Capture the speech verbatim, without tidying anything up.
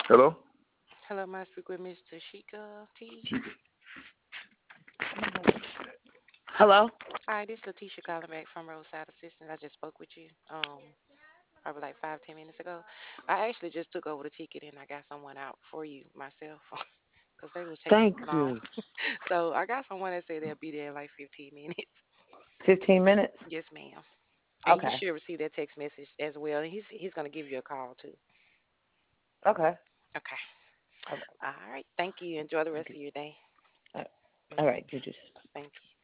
Hello? Hello, may I speak with Miss Tashika T? Chica. Hello? Hi, this is Letitia calling back from Roadside Assistance. I just spoke with you um probably like five, ten minutes ago. I actually just took over the ticket and I got someone out for you myself because they was taking Thank too long. you. So I got someone that said they'll be there in like fifteen minutes. fifteen minutes? Yes, ma'am. And you Okay. should receive that text message as well. And he's he's gonna give you a call too. Okay. Okay. All All right. Thank you. Enjoy the rest right. of your day. All right. You just Thank you.